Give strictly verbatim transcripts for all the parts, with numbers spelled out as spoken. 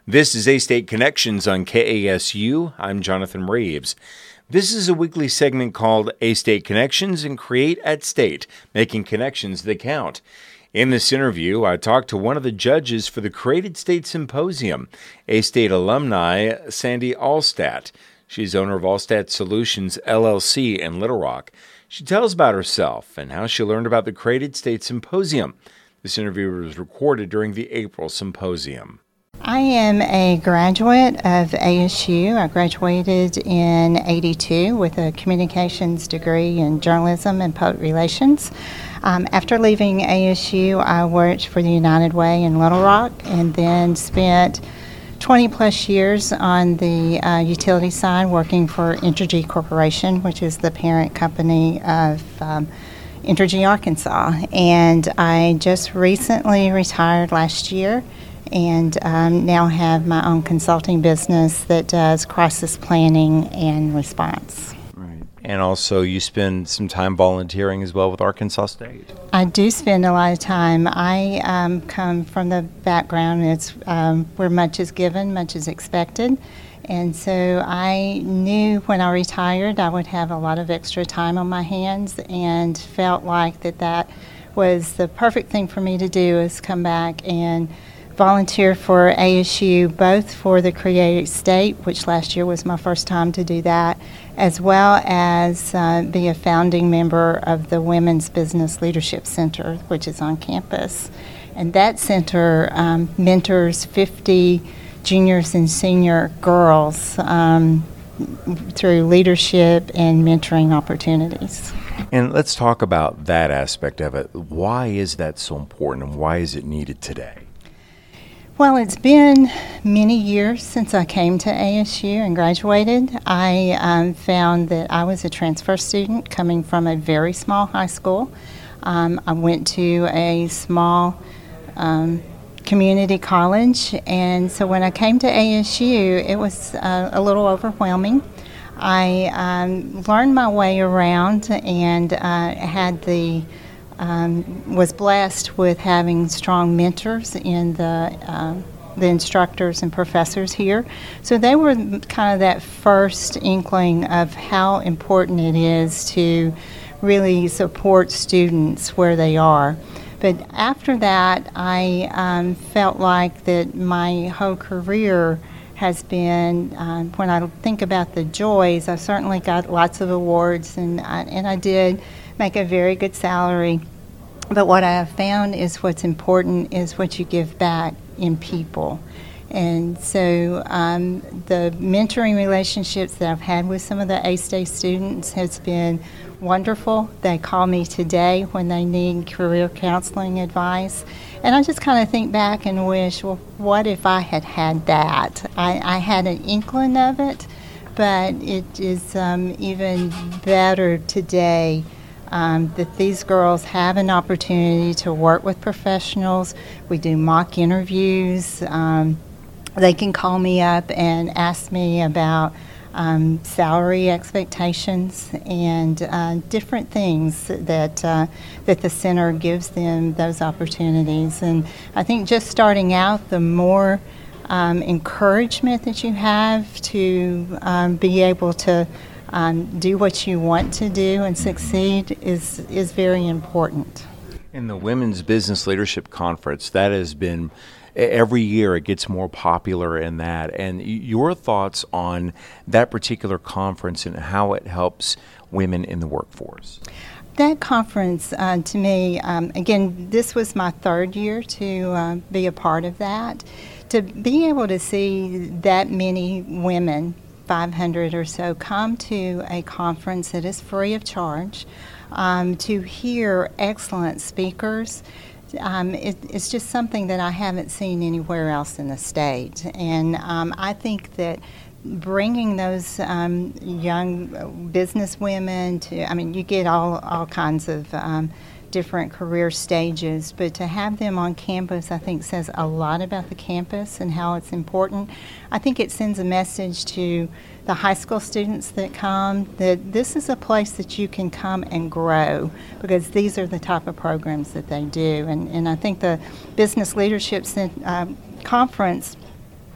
This is A-State Connections on K A S U. I'm Jonathan Reeves. This is a weekly segment called A-State Connections and Create at State, making connections that count. In this interview, I talked to one of the judges for the Create at State Symposium, A-State alumni Sandy Allstadt. She's owner of Allstadt Solutions, L L C in Little Rock. She tells about herself and how she learned about the Create at State Symposium. This interview was recorded during the April Symposium. I am a graduate of A S U. I graduated in eighty-two with a communications degree in journalism and public relations. Um, after leaving A S U, I worked for the United Way in Little Rock and then spent twenty plus years on the uh, utility side working for Entergy Corporation, which is the parent company of um, Entergy Arkansas. And I just recently retired last year and um, now have my own consulting business that does crisis planning and response. Right. And also you spend some time volunteering as well with Arkansas State. I do spend a lot of time. I um, come from the background it's um, where much is given, much is expected. And so I knew when I retired I would have a lot of extra time on my hands and felt like that that was the perfect thing for me to do, is come back and volunteer for A S U, both for the Create at State, which last year was my first time to do that, as well as uh, be a founding member of the Women's Business Leadership Center, which is on campus. And that center um, mentors fifty juniors and senior girls um, through leadership and mentoring opportunities. And let's talk about that aspect of it. Why is that so important and why is it needed today? Well, it's been many years since I came to A S U and graduated. I um, found that I was a transfer student coming from a very small high school. Um, I went to a small um, community college, and so when I came to A S U, it was uh, a little overwhelming. I um, learned my way around and uh, had the Um, was blessed with having strong mentors in the uh, the instructors and professors here. So they were kind of that first inkling of how important it is to really support students where they are. But after that, I um, felt like that my whole career has been, um, when I think about the joys, I certainly got lots of awards, and I, and I did make a very good salary. But what I have found is what's important is what you give back in people. And so um, the mentoring relationships that I've had with some of the A-State students has been wonderful. They call me today when they need career counseling advice. And I just kind of think back and wish, well, what if I had had that? I, I had an inkling of it, but it is um, even better today Um, that these girls have an opportunity to work with professionals. We do mock interviews. Um, they can call me up and ask me about um, salary expectations and uh, different things that uh, that the center gives them those opportunities. And I think just starting out, the more um, encouragement that you have to um, be able to Um, do what you want to do and succeed is is very important. In the Women's Business Leadership Conference, that has been, every year it gets more popular in that. And your thoughts on that particular conference and how it helps women in the workforce? That conference, uh, to me, um, again, this was my third year to uh, be a part of that. To be able to see that many women, five hundred or so, come to a conference that is free of charge, um, to hear excellent speakers. Um, it, it's just something that I haven't seen anywhere else in the state. And um, I think that bringing those um, young business women to, I mean, you get all, all kinds of um, different career stages, but to have them on campus, I think, says a lot about the campus and how it's important. I think it sends a message to the high school students that come that this is a place that you can come and grow, because these are the type of programs that they do. And, and I think the Business Leadership Cent- uh, Conference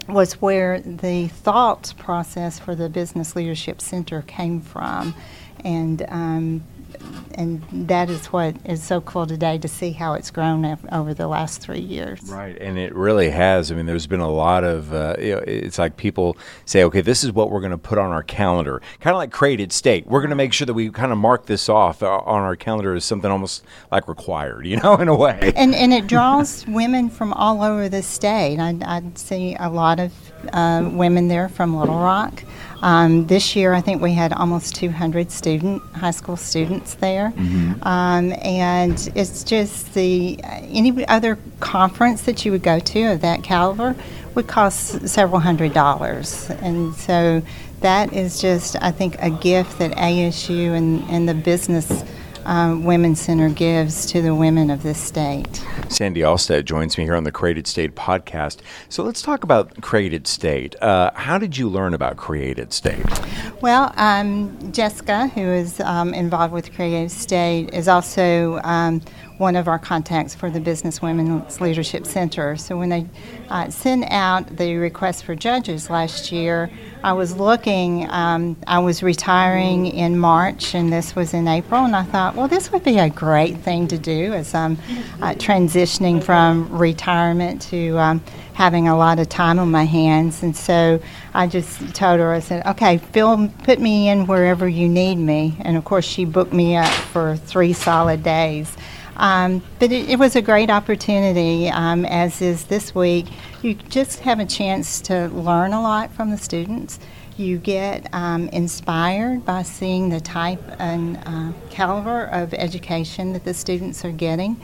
was where the thought process for the Business Leadership Center came from. And um, and that is what is so cool today, to see how it's grown av- over the last three years. Right, and it really has. I mean, there's been a lot of, uh, you know, it's like people say, okay, this is what we're going to put on our calendar. Kind of like Created State. We're going to make sure that we kind of mark this off uh, on our calendar as something almost like required, you know, in a way. And and it draws women from all over the state. I, I see a lot of uh, women there from Little Rock. Um, this year, I think we had almost two hundred student high school students there, mm-hmm. um, and it's just the any other conference that you would go to of that caliber would cost several hundred dollars, and so that is just, I think, a gift that A S U and, and the business Um, Women's Center gives to the women of this state. Sandy Alstead joins me here on the Created State podcast. So let's talk about Created State. Uh, how did you learn about Created State? Well, um, Jessica, who is um, involved with Created State, is also um, one of our contacts for the Business Women's Leadership Center. So when they uh, sent out the request for judges last year, I was looking, um, I was retiring in March, and this was in April, and I thought, well, this would be a great thing to do as I'm uh, transitioning from retirement to um, having a lot of time on my hands. And so I just told her, I said, okay, Phil, put me in wherever you need me. And of course, she booked me up for three solid days. Um, but it, it was a great opportunity, um, as is this week. You just have a chance to learn a lot from the students. You get um, inspired by seeing the type and uh, caliber of education that the students are getting.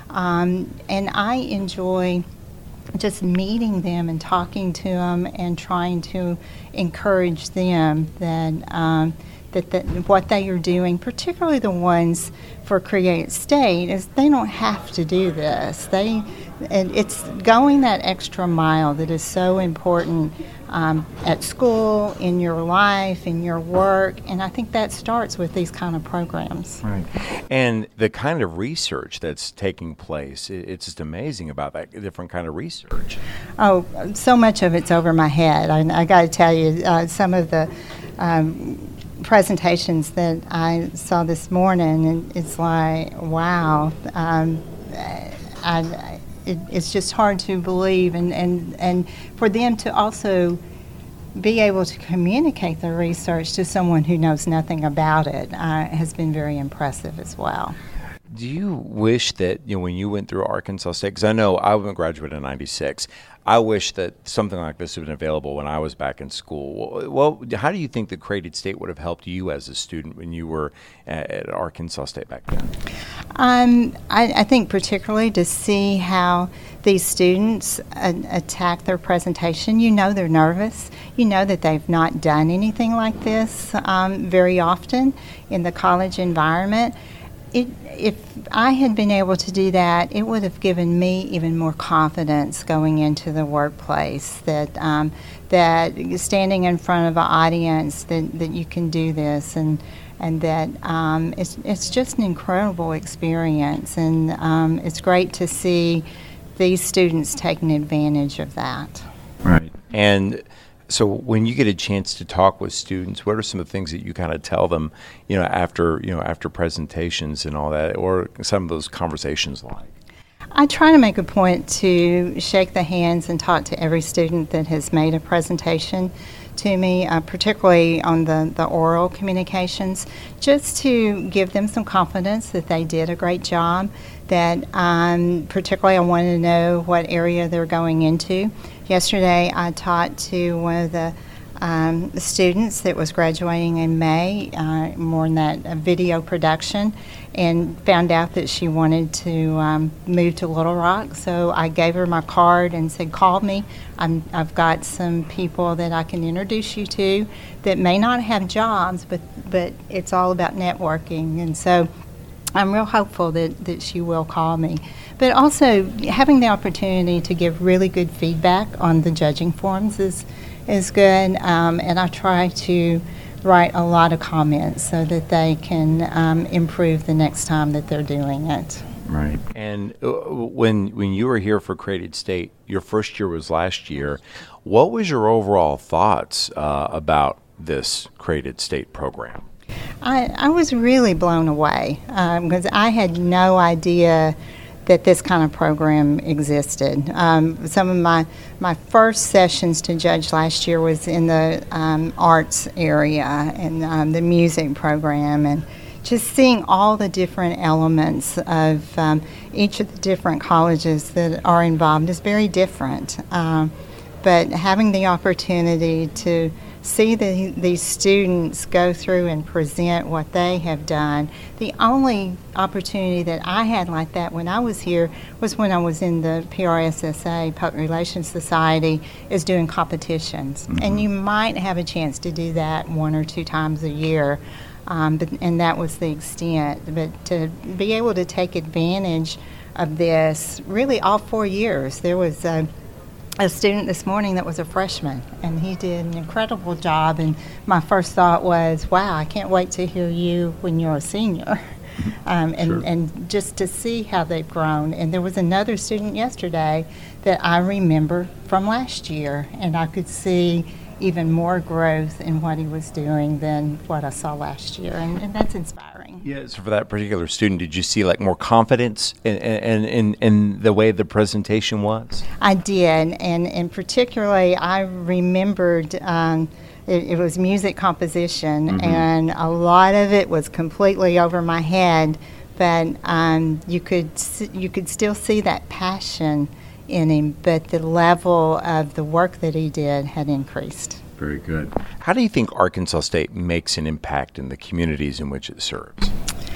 Um, and I enjoy just meeting them and talking to them and trying to encourage them that um, that, that what they are doing, particularly the ones for Created State, is they don't have to do this. They, and it's going that extra mile that is so important um, at school, in your life, in your work, and I think that starts with these kind of programs. Right. And the kind of research that's taking place, it's just amazing about that different kind of research. Oh, so much of it's over my head. I, I got to tell you, uh, some of the um, presentations that I saw this morning, and it's like, wow, um, I, it, it's just hard to believe, and, and, and for them to also be able to communicate the research to someone who knows nothing about it uh, has been very impressive as well. Do you wish that, you know, when you went through Arkansas State, because I know I was a graduate in ninety-six, I wish that something like this had been available when I was back in school. Well, how do you think the Created State would have helped you as a student when you were at, at Arkansas State back then? Um, I, I think particularly to see how these students uh, attack their presentation. You know they're nervous. You know that they've not done anything like this um, very often in the college environment. It, if I had been able to do that, it would have given me even more confidence going into the workplace, that um, that standing in front of an audience, that, that you can do this, and and that um, it's it's just an incredible experience, and um, it's great to see these students taking advantage of that. Right. And so when you get a chance to talk with students, what are some of the things that you kind of tell them, you know, after, you know, after presentations and all that, or some of those conversations like? I try to make a point to shake the hands and talk to every student that has made a presentation to me, uh, particularly on the, the oral communications, just to give them some confidence that they did a great job, that um, particularly I wanted to know what area they're going into. Yesterday I talked to one of the um, students that was graduating in May, uh, more in that uh, video production, and found out that she wanted to um, move to Little Rock. So I gave her my card and said, call me. I'm, I've got some people that I can introduce you to that may not have jobs, but, but it's all about networking. And so I'm real hopeful that, that she will call me. But also having the opportunity to give really good feedback on the judging forums is is good, um, and I try to write a lot of comments so that they can um, improve the next time that they're doing it. Right. And uh, when when you were here for Created State, your first year was last year. What was your overall thoughts uh, about this Created State program? I, I was really blown away because um, I had no idea that this kind of program existed. Um, some of my, my first sessions to judge last year was in the um, arts area and um, the music program, and just seeing all the different elements of um, each of the different colleges that are involved is very different. Um, but having the opportunity to see the, these students go through and present what they have done. The only opportunity that I had like that when I was here was when I was in the P R S S A, Public Relations Society, is doing competitions. Mm-hmm. And you might have a chance to do that one or two times a year, um, but, and that was the extent. But to be able to take advantage of this, really all four years, there was a a student this morning that was a freshman, and he did an incredible job. And my first thought was, wow, I can't wait to hear you when you're a senior. Um, and, sure. and just to see how they've grown. And there was another student yesterday that I remember from last year, and I could see even more growth in what he was doing than what I saw last year, and, and that's inspiring. Yeah, so for that particular student, did you see like more confidence in, in, in, in the way the presentation was? I did, and, and particularly I remembered um, it, it was music composition, mm-hmm. and a lot of it was completely over my head, but um, you could you could still see that passion in him, but the level of the work that he did had increased. Very good. How do you think Arkansas State makes an impact in the communities in which it serves?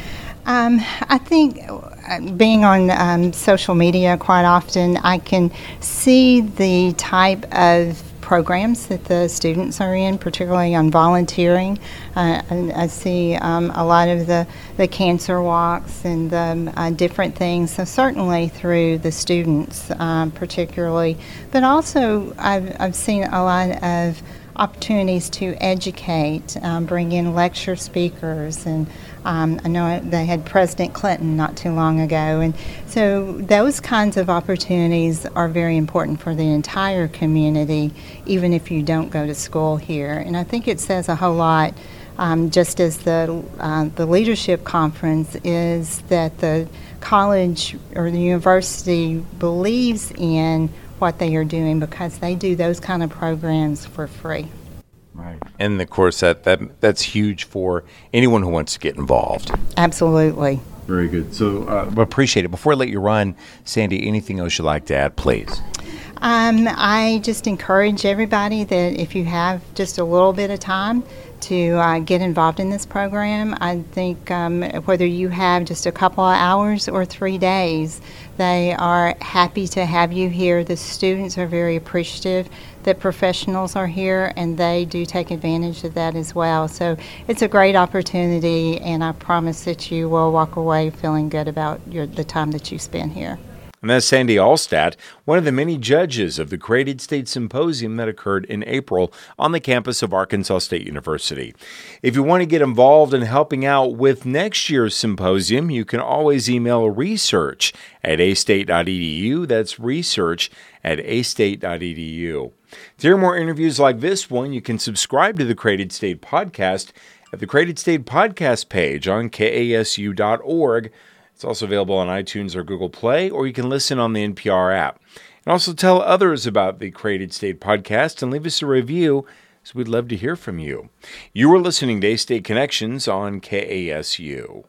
Um, I think uh, being on um, social media quite often, I can see the type of programs that the students are in, particularly on volunteering. Uh, I, I see um, a lot of the, the cancer walks and the uh, different things, so certainly through the students um, particularly, but also I've, I've seen a lot of opportunities to educate, um, bring in lecture speakers, and um, I know they had President Clinton not too long ago, and so those kinds of opportunities are very important for the entire community, even if you don't go to school here. And I think it says a whole lot, um, just as the uh, the leadership conference, is that the college or the university believes in what they are doing because they do those kind of programs for free. Right. And of course that, that that's huge for anyone who wants to get involved. Absolutely. Very good. So uh, appreciate it. Before I let you run, Sandy, anything else you'd like to add, please? Um, I just encourage everybody that if you have just a little bit of time to uh, get involved in this program. I think um, whether you have just a couple of hours or three days, they are happy to have you here. The students are very appreciative that professionals are here, and they do take advantage of that as well. So it's a great opportunity, and I promise that you will walk away feeling good about your, the time that you spend here. And that's Sandy Allstat, one of the many judges of the Created State Symposium that occurred in April on the campus of Arkansas State University. If you want to get involved in helping out with next year's symposium, you can always email research at a state dot e d u. That's research at a state dot e d u. To hear more interviews like this one, you can subscribe to the Created State Podcast at the Created State Podcast page on K A S U dot org. It's also available on iTunes or Google Play, or you can listen on the N P R app. And also tell others about the Created State Podcast and leave us a review, as we'd love to hear from you. You were listening to A-State Connections on K A S U.